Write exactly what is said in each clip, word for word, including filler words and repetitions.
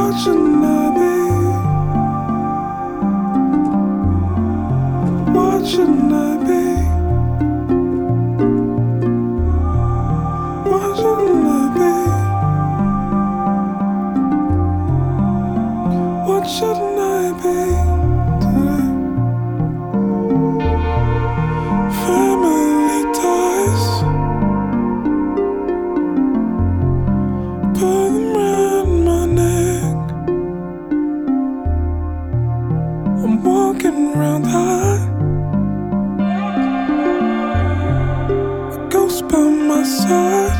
What shouldn't I be? What shouldn't I be? What shouldn't I be? What shouldn't I be today? Family ties, put them round my neck. I'm walking around high, a ghost by my side.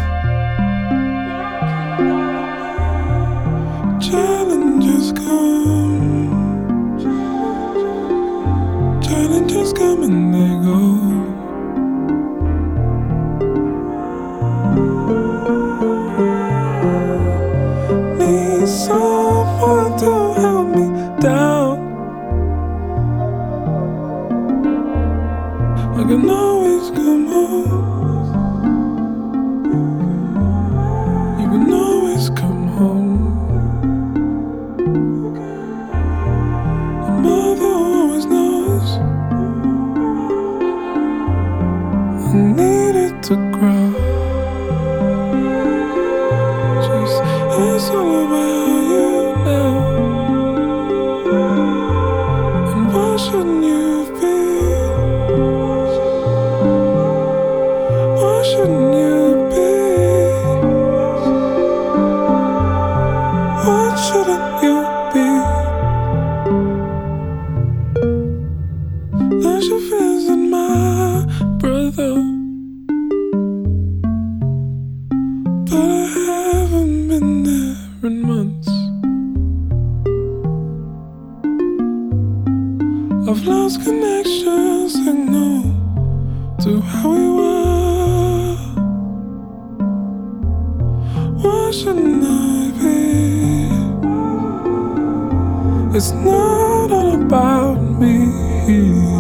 Challenges come, challenges come and they go. Need someone to help me down. I can always come home. You can always come home. A mother always knows I needed to grow. Jeez, it's all about you now. And why shouldn't you be? Why shouldn't you be? Why shouldn't you be? There's your fears in my brother, but I haven't been there in months. I've lost connection, signal to how we were. Why shouldn't I be? It's not all about me.